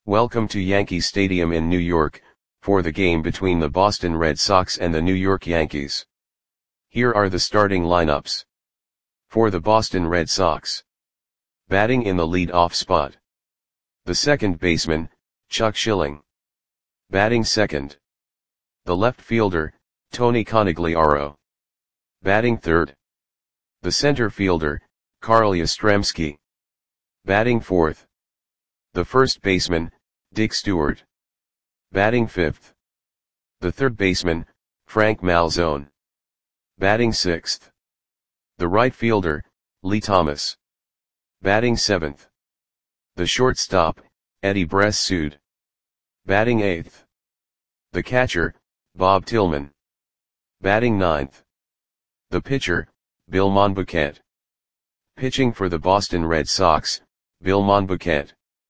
Welcome to Yankee Stadium in New York, for the game between the Boston Red Sox and the New York Yankees. Here are the starting lineups. For the Boston Red Sox. Batting in the lead-off spot. The second baseman, Chuck Schilling. Batting second. The left fielder, Tony Conigliaro. Batting third. The center fielder, Carl Yastrzemski. Batting fourth. The first baseman, Dick Stewart. Batting fifth. The third baseman, Frank Malzone. Batting sixth. The right fielder, Lee Thomas. Batting seventh. The shortstop, Eddie Bressud. Batting eighth. The catcher, Bob Tillman. Batting ninth. The pitcher, Bill Monbouquet. Pitching for the Boston Red Sox, Bill Monbouquet.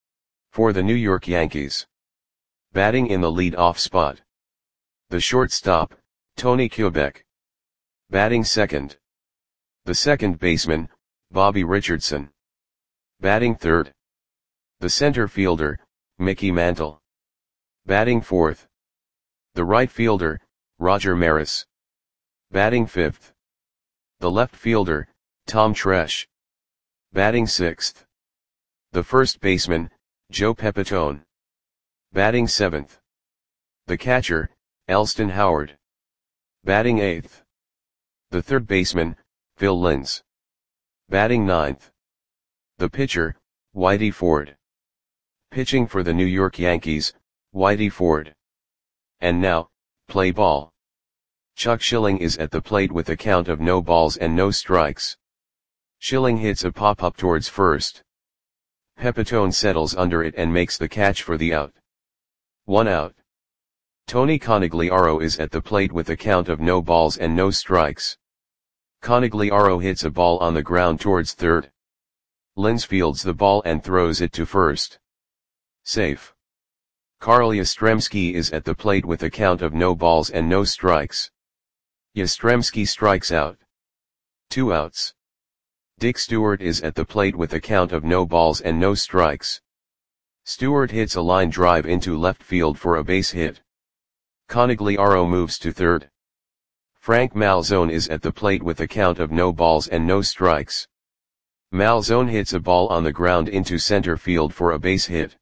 For the New York Yankees. Batting in the lead-off spot. The shortstop, Tony Kubek. Batting second. The second baseman, Bobby Richardson. Batting third. The center fielder, Mickey Mantle. Batting fourth. The right fielder, Roger Maris. Batting fifth. The left fielder, Tom Tresh. Batting sixth. The first baseman, Joe Pepitone. Batting seventh. The catcher, Elston Howard. Batting eighth. The third baseman, Phil Linz. Batting ninth. The pitcher, Whitey Ford. Pitching for the New York Yankees, Whitey Ford. And now, play ball. Chuck Schilling is at the plate with a count of no balls and no strikes. Schilling hits a pop-up towards first. Pepitone settles under it and makes the catch for the out. 1 out. Tony Conigliaro is at the plate with a count of no balls and no strikes. Conigliaro hits a ball on the ground towards third. Linz fields the ball and throws it to first. Safe. Carl Yastrzemski is at the plate with a count of no balls and no strikes. Yastrzemski strikes out. 2 outs. Dick Stewart is at the plate with a count of no balls and no strikes. Stewart hits a line drive into left field for a base hit. Conigliaro moves to third. Frank Malzone is at the plate with a count of no balls and no strikes. Malzone hits a ball on the ground into center field for a base hit.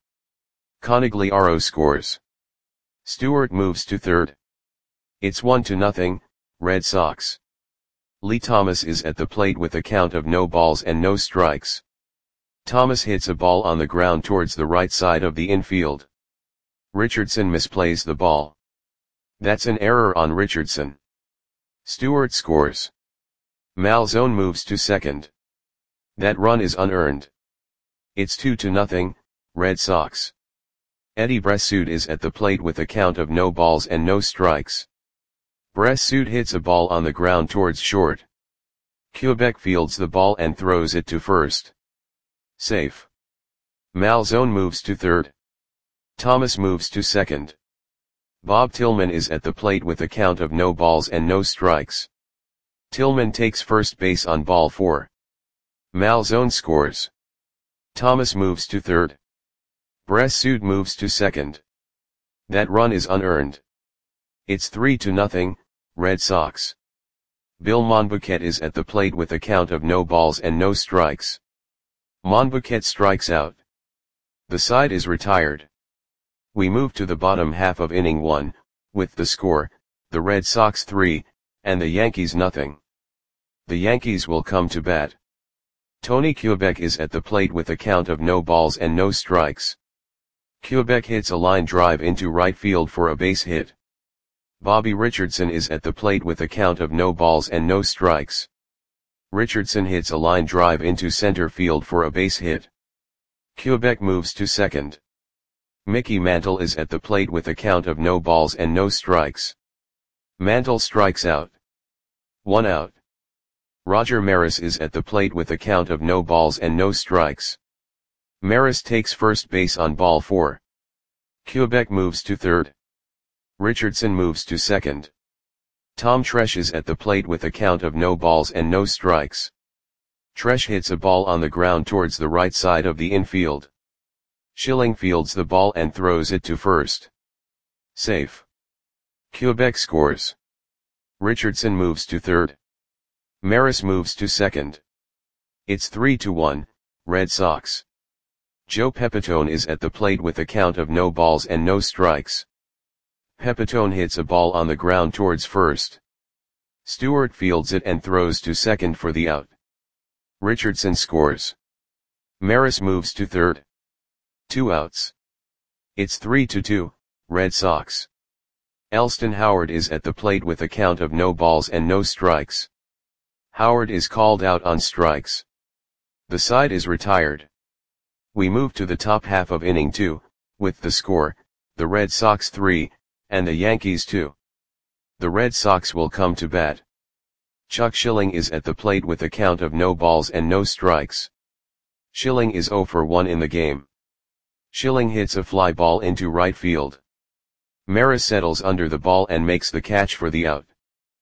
Conigliaro scores. Stewart moves to third. It's 1-0, Red Sox. Lee Thomas is at the plate with a count of no balls and no strikes. Thomas hits a ball on the ground towards the right side of the infield. Richardson misplays the ball. That's an error on Richardson. Stewart scores. Malzone moves to second. That run is unearned. It's 2-0, Red Sox. Eddie Bressud is at the plate with a count of no balls and no strikes. Bressud hits a ball on the ground towards short. Kubek fields the ball and throws it to first. Safe. Malzone moves to third. Thomas moves to second. Bob Tillman is at the plate with a count of no balls and no strikes. Tillman takes first base on ball 4. Malzone scores. Thomas moves to third. Bressud moves to second. That run is unearned. It's 3-0, Red Sox. Bill Monbouquet is at the plate with a count of no balls and no strikes. Monbouquet strikes out. The side is retired. We move to the bottom half of inning 1, with the score, the Red Sox 3, and the Yankees nothing. The Yankees will come to bat. Tony Kubek is at the plate with a count of no balls and no strikes. Kubek hits a line drive into right field for a base hit. Bobby Richardson is at the plate with a count of no balls and no strikes. Richardson hits a line drive into center field for a base hit. Kubek moves to second. Mickey Mantle is at the plate with a count of no balls and no strikes. Mantle strikes out. 1 out. Roger Maris is at the plate with a count of no balls and no strikes. Maris takes first base on ball 4. Kubek moves to third. Richardson moves to second. Tom Tresh is at the plate with a count of no balls and no strikes. Tresh hits a ball on the ground towards the right side of the infield. Schilling fields the ball and throws it to first. Safe. Quebec scores. Richardson moves to third. Maris moves to second. It's 3-1, Red Sox. Joe Pepitone is at the plate with a count of no balls and no strikes. Pepitone hits a ball on the ground towards first. Stewart fields it and throws to second for the out. Richardson scores. Maris moves to third. 2 outs. It's 3-2, Red Sox. Elston Howard is at the plate with a count of no balls and no strikes. Howard is called out on strikes. The side is retired. We move to the top half of inning 2, with the score, the Red Sox 3, and the Yankees 2. The Red Sox will come to bat. Chuck Schilling is at the plate with a count of no balls and no strikes. Schilling is 0 for 1 in the game. Schilling hits a fly ball into right field. Maris settles under the ball and makes the catch for the out.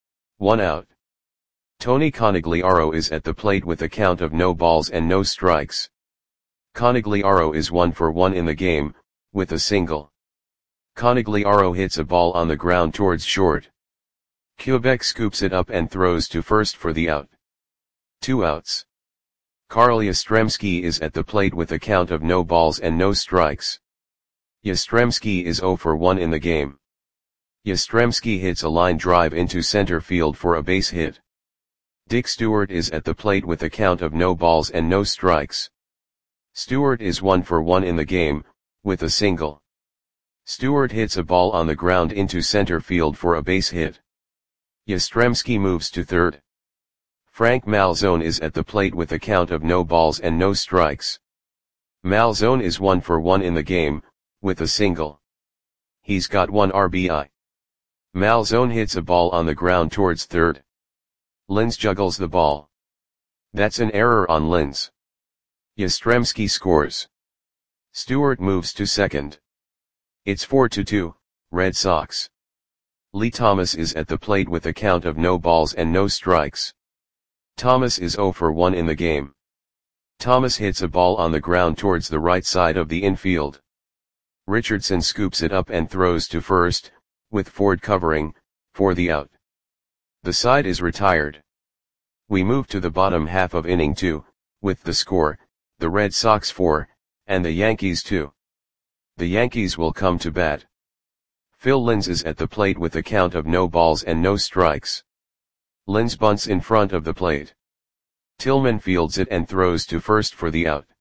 1 out. Tony Conigliaro is at the plate with a count of no balls and no strikes. Conigliaro is 1 for 1 in the game, with a single. Conigliaro hits a ball on the ground towards short. Quebec scoops it up and throws to first for the out. 2 outs. Carl Yastrzemski is at the plate with a count of no balls and no strikes. Yastrzemski is 0 for 1 in the game. Yastrzemski hits a line drive into center field for a base hit. Dick Stewart is at the plate with a count of no balls and no strikes. Stewart is 1 for 1 in the game, with a single. Stewart hits a ball on the ground into center field for a base hit. Yastrzemski moves to third. Frank Malzone is at the plate with a count of no balls and no strikes. Malzone is 1 for 1 in the game, with a single. He's got 1 RBI. Malzone hits a ball on the ground towards third. Linz juggles the ball. That's an error on Linz. Yastrzemski scores. Stewart moves to second. It's 4-2, Red Sox. Lee Thomas is at the plate with a count of no balls and no strikes. Thomas is 0 for 1 in the game. Thomas hits a ball on the ground towards the right side of the infield. Richardson scoops it up and throws to first, with Ford covering, for the out. The side is retired. We move to the bottom half of inning 2, with the score, the Red Sox 4, and the Yankees 2. The Yankees will come to bat. Phil Linz is at the plate with a count of no balls and no strikes. Linz bunts in front of the plate. Tillman fields it and throws to first for the out.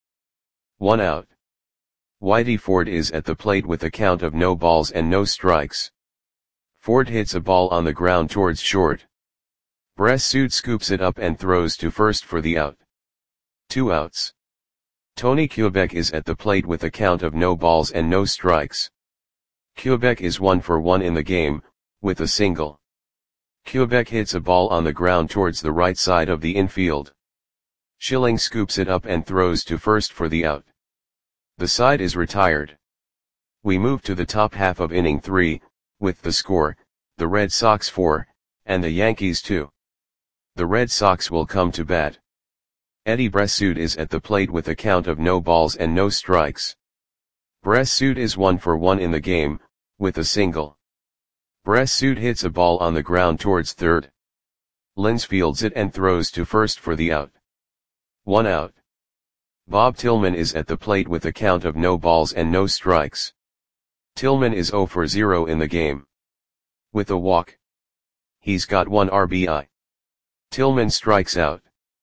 1 out. Whitey Ford is at the plate with a count of no balls and no strikes. Ford hits a ball on the ground towards short. Bressud scoops it up and throws to first for the out. 2 outs. Tony Quebec is at the plate with a count of no balls and no strikes. Quebec is 1 for 1 in the game, with a single. Quebec hits a ball on the ground towards the right side of the infield. Schilling scoops it up and throws to first for the out. The side is retired. We move to the top half of inning 3, with the score, the Red Sox 4, and the Yankees 2. The Red Sox will come to bat. Eddie Bressud is at the plate with a count of no balls and no strikes. Bressud is 1 for 1 in the game, with a single. Bressud hits a ball on the ground towards third. Linz fields it and throws to first for the out. 1 out. Bob Tillman is at the plate with a count of no balls and no strikes. Tillman is 0 for 0 in the game. With a walk. He's got 1 RBI. Tillman strikes out.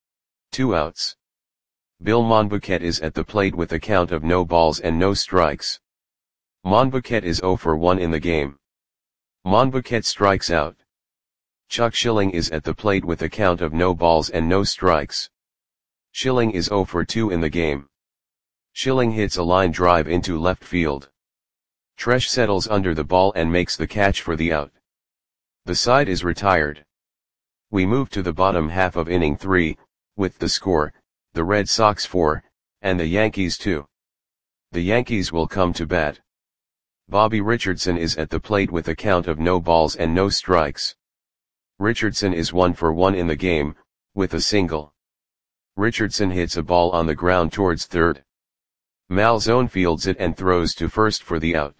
2 outs. Bill Monbouquet is at the plate with a count of no balls and no strikes. Monbouquet is 0 for 1 in the game. Monbouquet strikes out. Chuck Schilling is at the plate with a count of no balls and no strikes. Schilling is 0 for 2 in the game. Schilling hits a line drive into left field. Tresh settles under the ball and makes the catch for the out. The side is retired. We move to the bottom half of inning 3, with the score, the Red Sox 4, and the Yankees 2. The Yankees will come to bat. Bobby Richardson is at the plate with a count of no balls and no strikes. Richardson is 1 for 1 in the game, with a single. Richardson hits a ball on the ground towards third. Malzone fields it and throws to first for the out.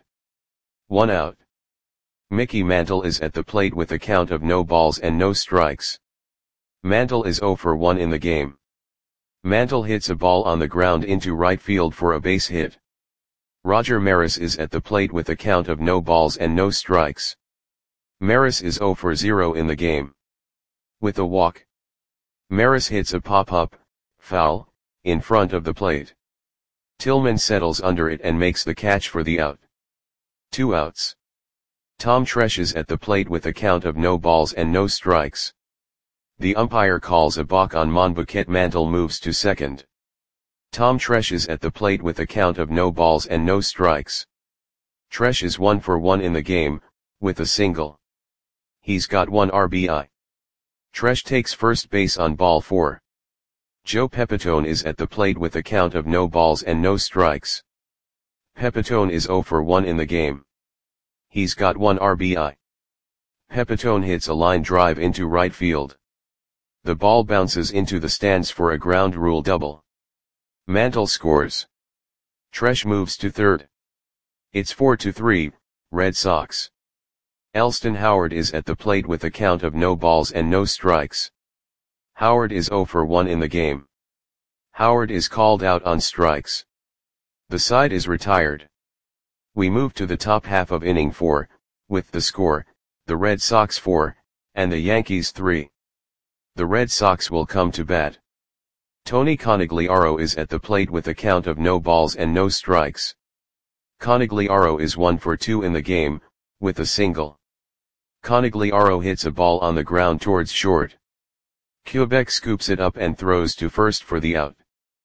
1 out. Mickey Mantle is at the plate with a count of no balls and no strikes. Mantle is 0 for 1 in the game. Mantle hits a ball on the ground into right field for a base hit. Roger Maris is at the plate with a count of no balls and no strikes. Maris is 0 for 0 in the game. With a walk, Maris hits a pop-up, foul, in front of the plate. Tillman settles under it and makes the catch for the out. 2 outs. Tom Tresh is at the plate with a count of no balls and no strikes. The umpire calls a balk on Monbouquet. Mantle moves to second. Tom Tresh is at the plate with a count of no balls and no strikes. Tresh is 1 for 1 in the game, with a single. He's got 1 RBI. Tresh takes first base on ball 4. Joe Pepitone is at the plate with a count of no balls and no strikes. Pepitone is 0 for 1 in the game. He's got 1 RBI. Pepitone hits a line drive into right field. The ball bounces into the stands for a ground rule double. Mantle scores. Tresh moves to third. It's 4-3, Red Sox. Elston Howard is at the plate with a count of no balls and no strikes. Howard is 0 for 1 in the game. Howard is called out on strikes. The side is retired. We move to the top half of inning 4, with the score, the Red Sox 4, and the Yankees 3. The Red Sox will come to bat. Tony Conigliaro is at the plate with a count of no balls and no strikes. Conigliaro is 1 for 2 in the game, with a single. Conigliaro hits a ball on the ground towards short. Quebec scoops it up and throws to first for the out.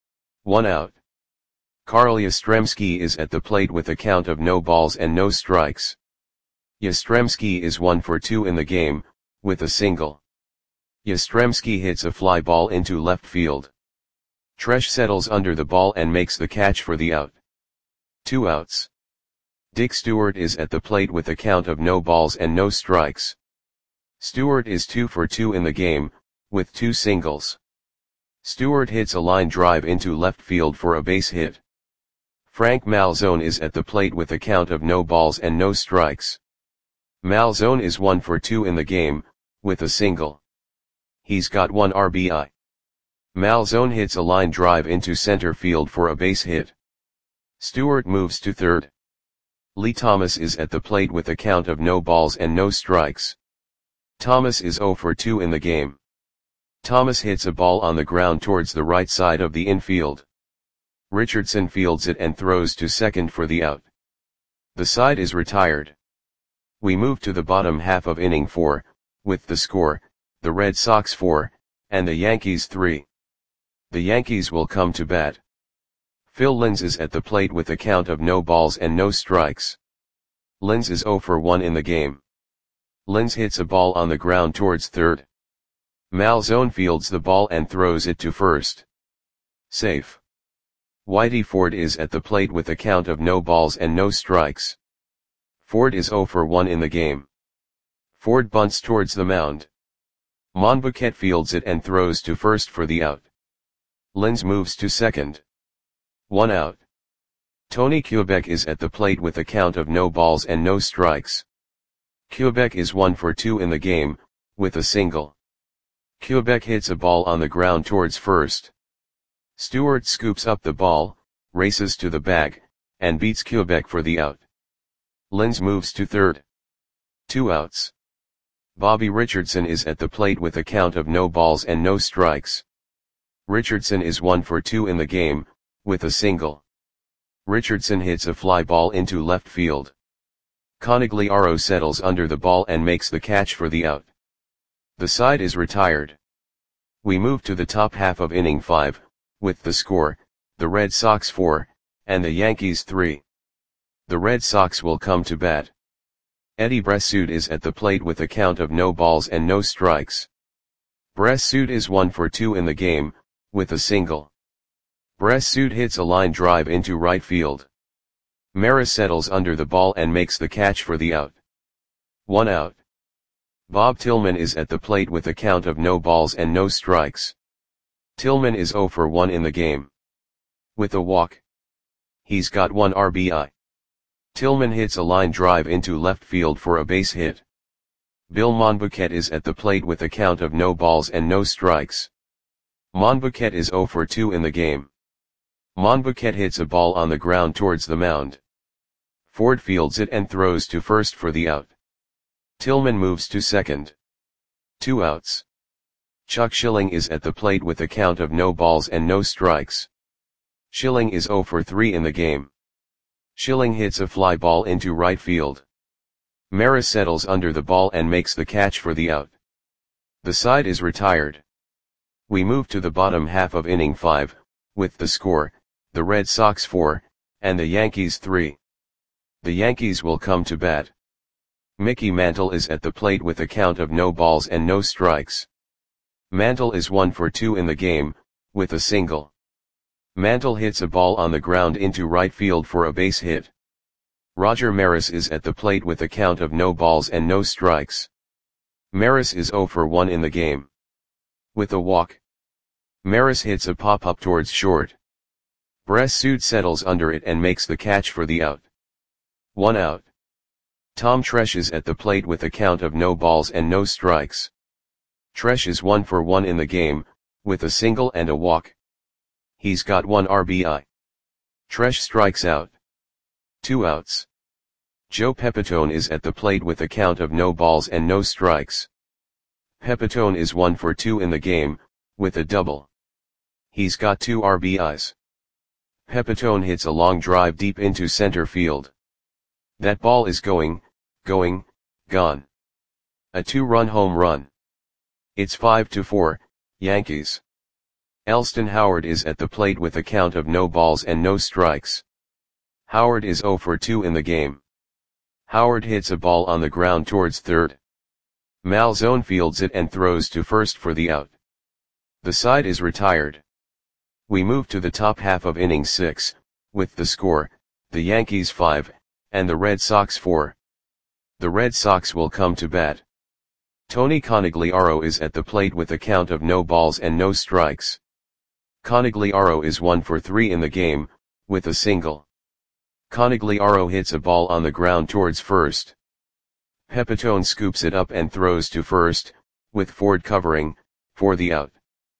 1 out. Carl Yastrzemski is at the plate with a count of no balls and no strikes. Yastrzemski is 1 for 2 in the game, with a single. Yastrzemski hits a fly ball into left field. Tresh settles under the ball and makes the catch for the out. 2 outs. Dick Stewart is at the plate with a count of no balls and no strikes. Stewart is 2 for 2 in the game, with 2 singles. Stewart hits a line drive into left field for a base hit. Frank Malzone is at the plate with a count of no balls and no strikes. Malzone is 1 for 2 in the game, with a single. He's got 1 RBI. Malzone hits a line drive into center field for a base hit. Stewart moves to third. Lee Thomas is at the plate with a count of no balls and no strikes. Thomas is 0 for 2 in the game. Thomas hits a ball on the ground towards the right side of the infield. Richardson fields it and throws to second for the out. The side is retired. We move to the bottom half of inning 4, with the score, the Red Sox 4, and the Yankees 3. The Yankees will come to bat. Phil Linz is at the plate with a count of no balls and no strikes. Linz is 0 for 1 in the game. Linz hits a ball on the ground towards third. Malzone fields the ball and throws it to first. Safe. Whitey Ford is at the plate with a count of no balls and no strikes. Ford is 0 for 1 in the game. Ford bunts towards the mound. Monbouquet fields it and throws to first for the out. Linz moves to second. 1 out. Tony Quebec is at the plate with a count of no balls and no strikes. Quebec is 1 for 2 in the game, with a single. Quebec hits a ball on the ground towards first. Stewart scoops up the ball, races to the bag, and beats Quebec for the out. Linz moves to third. 2 outs. Bobby Richardson is at the plate with a count of no balls and no strikes. Richardson is 1 for 2 in the game, with a single. Richardson hits a fly ball into left field. Conigliaro settles under the ball and makes the catch for the out. The side is retired. We move to the top half of inning 5, with the score, the Red Sox 4, and the Yankees 3. The Red Sox will come to bat. Eddie Bressoud is at the plate with a count of no balls and no strikes. Bressoud is 1 for 2 in the game, with a single. Bressoud hits a line drive into right field. Maris settles under the ball and makes the catch for the out. 1 out. Bob Tillman is at the plate with a count of no balls and no strikes. Tillman is 0 for 1 in the game. With a walk, He's got 1 RBI. Tillman hits a line drive into left field for a base hit. Bill Monbouquet is at the plate with a count of no balls and no strikes. Monbouquet is 0 for 2 in the game. Monbouquet hits a ball on the ground towards the mound. Ford fields it and throws to first for the out. Tillman moves to second. 2 outs. Chuck Schilling is at the plate with a count of no balls and no strikes. Schilling is 0 for 3 in the game. Schilling hits a fly ball into right field. Maris settles under the ball and makes the catch for the out. The side is retired. We move to the bottom half of inning 5, with the score, the Red Sox 4, and the Yankees 3. The Yankees will come to bat. Mickey Mantle is at the plate with a count of no balls and no strikes. Mantle is 1 for 2 in the game, with a single. Mantle hits a ball on the ground into right field for a base hit. Roger Maris is at the plate with a count of no balls and no strikes. Maris is 0 for 1 in the game. With a walk. Maris hits a pop-up towards short. Bressud settles under it and makes the catch for the out. 1 out. Tom Tresh is at the plate with a count of no balls and no strikes. Tresh is 1 for 1 in the game, with a single and a walk. He's got 1 RBI. Tresh strikes out. 2 outs. Joe Pepitone is at the plate with a count of no balls and no strikes. Pepitone is 1 for 2 in the game, with a double. He's got 2 RBIs. Pepitone hits a long drive deep into center field. That ball is gone. A 2-run home run. It's 5-4, Yankees. Elston Howard is at the plate with a count of no balls and no strikes. Howard is 0 for 2 in the game. Howard hits a ball on the ground towards third. Malzone fields it and throws to first for the out. The side is retired. We move to the top half of inning 6, with the score, the Yankees 5, and the Red Sox 4. The Red Sox will come to bat. Tony Conigliaro is at the plate with a count of no balls and no strikes. Conigliaro is 1 for 3 in the game, with a single. Conigliaro hits a ball on the ground towards first. Pepitone scoops it up and throws to first, with Ford covering, for the out.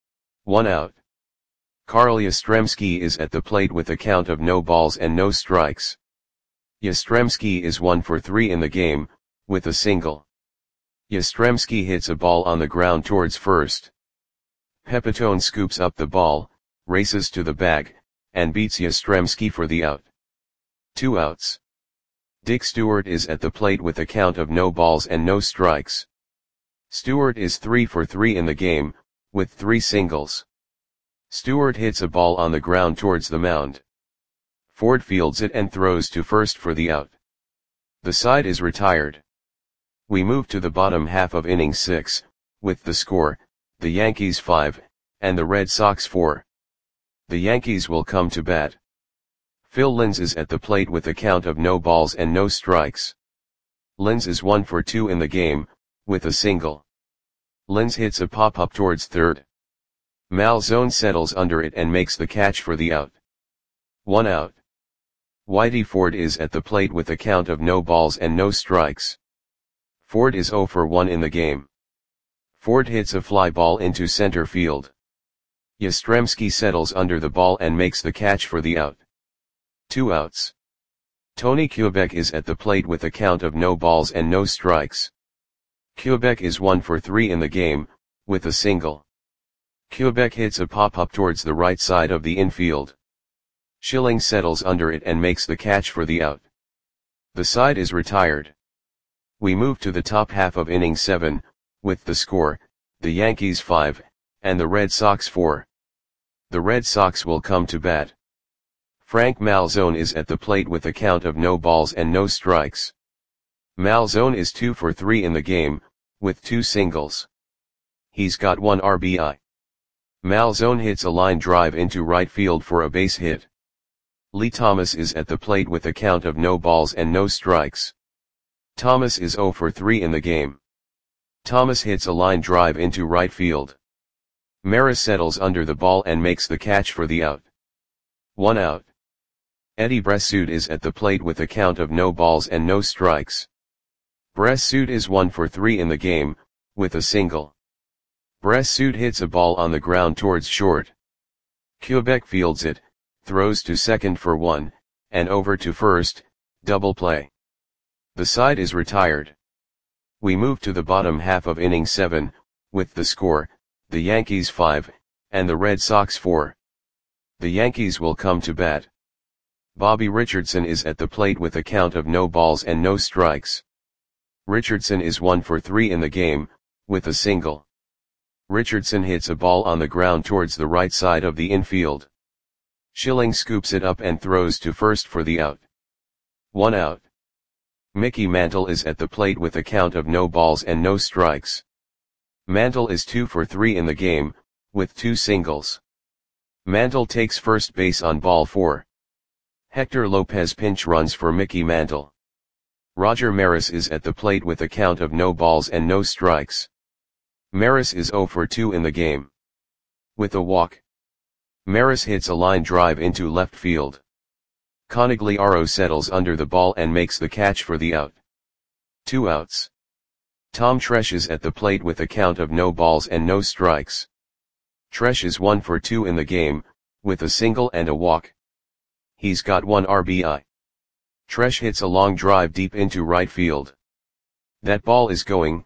1 out. Carl Yastrzemski is at the plate with a count of no balls and no strikes. Yastrzemski is 1 for 3 in the game, with a single. Yastrzemski hits a ball on the ground towards first. Pepitone scoops up the ball, races to the bag, and beats Yastrzemski for the out. 2 outs. Dick Stewart is at the plate with a count of no balls and no strikes. Stewart is 3 for 3 in the game, with 3 singles. Stewart hits a ball on the ground towards the mound. Ford fields it and throws to first for the out. The side is retired. We move to the bottom half of inning 6, with the score, the Yankees 5, and the Red Sox 4. The Yankees will come to bat. Phil Linz is at the plate with a count of no balls and no strikes. Linz is 1 for 2 in the game, with a single. Linz hits a pop-up towards third. Malzone settles under it and makes the catch for the out. 1 out. Whitey Ford is at the plate with a count of no balls and no strikes. Ford is 0 for 1 in the game. Ford hits a fly ball into center field. Yastrzemski settles under the ball and makes the catch for the out. 2 outs. Tony Kubek is at the plate with a count of no balls and no strikes. Kubek is 1 for 3 in the game, with a single. Kubek hits a pop-up towards the right side of the infield. Schilling settles under it and makes the catch for the out. The side is retired. We move to the top half of inning 7, with the score, the Yankees 5, and the Red Sox 4. The Red Sox will come to bat. Frank Malzone is at the plate with a count of no balls and no strikes. Malzone is 2 for 3 in the game, with 2 singles. He's got 1 RBI. Malzone hits a line drive into right field for a base hit. Lee Thomas is at the plate with a count of no balls and no strikes. Thomas is 0 for 3 in the game. Thomas hits a line drive into right field. Maris settles under the ball and makes the catch for the out. 1 out. Eddie Bressoud is at the plate with a count of no balls and no strikes. Bressoud is 1 for 3 in the game, with a single. Bressoud hits a ball on the ground towards short. Quebec fields it, throws to second for 1, and over to first, double play. The side is retired. We move to the bottom half of inning 7, with the score, the Yankees 5, and the Red Sox 4. The Yankees will come to bat. Bobby Richardson is at the plate with a count of no balls and no strikes. Richardson is 1 for 3 in the game, with a single. Richardson hits a ball on the ground towards the right side of the infield. Schilling scoops it up and throws to first for the out. 1 out. Mickey Mantle is at the plate with a count of no balls and no strikes. Mantle is 2 for 3 in the game, with 2 singles. Mantle takes first base on ball 4. Hector Lopez pinch runs for Mickey Mantle. Roger Maris is at the plate with a count of no balls and no strikes. Maris is 0 for 2 in the game. With a walk. Maris hits a line drive into left field. Conigliaro settles under the ball and makes the catch for the out. 2 outs. Tom Tresh is at the plate with a count of no balls and no strikes. Tresh is 1 for 2 in the game, with a single and a walk. He's got 1 RBI. Tresh hits a long drive deep into right field. That ball is going,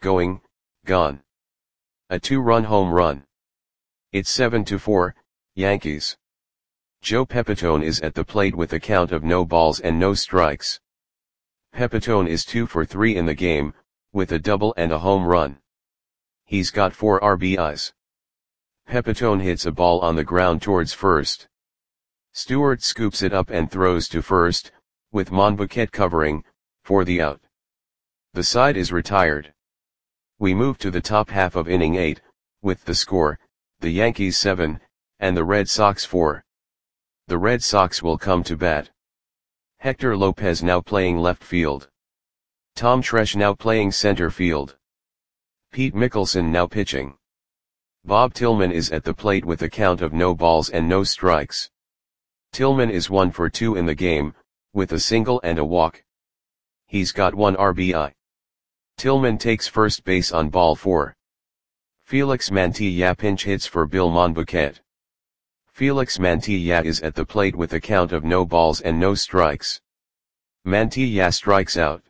gone. A 2-run home run. It's 7-4, Yankees. Joe Pepitone is at the plate with a count of no balls and no strikes. Pepitone is 2 for 3 in the game, with a double and a home run. He's got 4 RBIs. Pepitone hits a ball on the ground towards first. Stewart scoops it up and throws to first, with Monbouquet covering, for the out. The side is retired. We move to the top half of inning 8, with the score, the Yankees 7, and the Red Sox 4. The Red Sox will come to bat. Hector Lopez now playing left field. Tom Tresh now playing center field. Pete Mickelson now pitching. Bob Tillman is at the plate with a count of no balls and no strikes. Tillman is 1 for 2 in the game, with a single and a walk. He's got 1 RBI. Tillman takes first base on ball 4. Felix Mantilla pinch hits for Bill Monbouquet. Felix Mantilla is at the plate with a count of no balls and no strikes. Mantilla strikes out.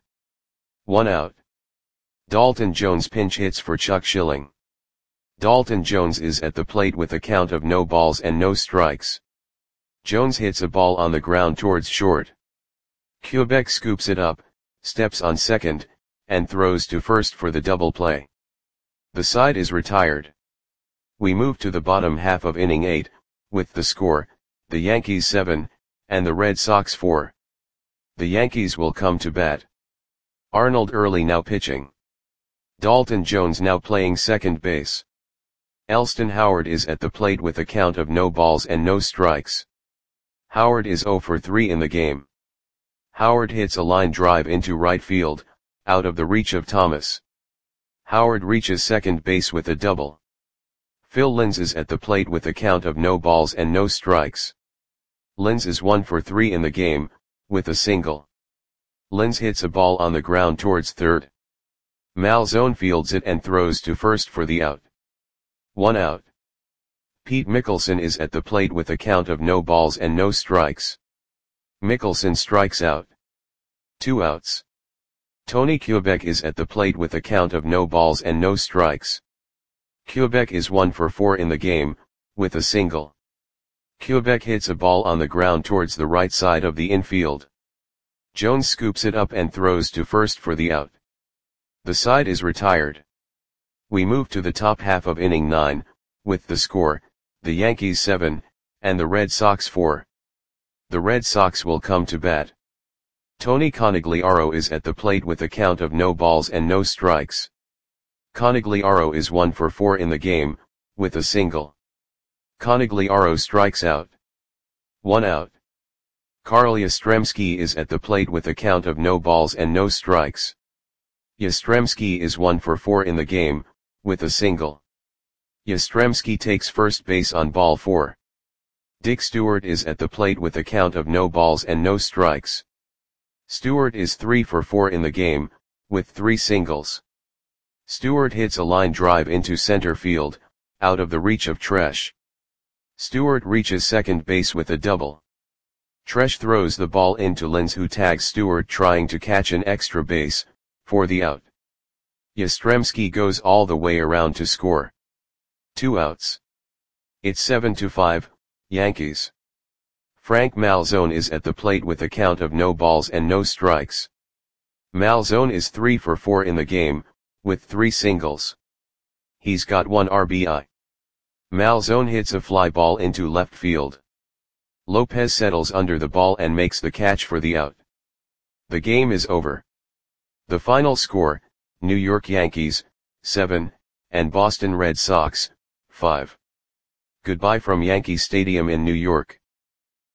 1 out. Dalton Jones pinch hits for Chuck Schilling. Dalton Jones is at the plate with a count of no balls and no strikes. Jones hits a ball on the ground towards short. Quebec scoops it up, steps on second, and throws to first for the double play. The side is retired. We move to the bottom half of inning 8, with the score, the Yankees 7, and the Red Sox 4. The Yankees will come to bat. Arnold Early now pitching. Dalton Jones now playing second base. Elston Howard is at the plate with a count of no balls and no strikes. Howard is 0 for 3 in the game. Howard hits a line drive into right field, out of the reach of Thomas. Howard reaches second base with a double. Phil Linz is at the plate with a count of no balls and no strikes. Linz is 1 for 3 in the game, with a single. Linz hits a ball on the ground towards third. Malzone fields it and throws to first for the out. 1 out. Pete Mickelson is at the plate with a count of no balls and no strikes. Mickelson strikes out. 2 outs. Tony Quebec is at the plate with a count of no balls and no strikes. Quebec is 1 for 4 in the game, with a single. Quebec hits a ball on the ground towards the right side of the infield. Jones scoops it up and throws to first for the out. The side is retired. We move to the top half of inning 9, with the score, the Yankees 7, and the Red Sox 4. The Red Sox will come to bat. Tony Conigliaro is at the plate with a count of no balls and no strikes. Conigliaro is 1 for 4 in the game, with a single. Conigliaro strikes out. 1 out. Carl Yastrzemski is at the plate with a count of no balls and no strikes. Yastrzemski is 1 for 4 in the game, with a single. Yastrzemski takes first base on ball 4. Dick Stewart is at the plate with a count of no balls and no strikes. Stewart is 3 for 4 in the game, with 3 singles. Stewart hits a line drive into center field, out of the reach of Tresh. Stewart reaches second base with a double. Tresh throws the ball into Linz, who tags Stewart trying to catch an extra base, for the out. Yastrzemski goes all the way around to score. 2 outs. It's 7-5, Yankees. Frank Malzone is at the plate with a count of no balls and no strikes. Malzone is 3 for 4 in the game, with 3 singles. He's got 1 RBI. Malzone hits a fly ball into left field. Lopez settles under the ball and makes the catch for the out. The game is over. The final score, New York Yankees, 7, and Boston Red Sox, 5. Goodbye from Yankee Stadium in New York.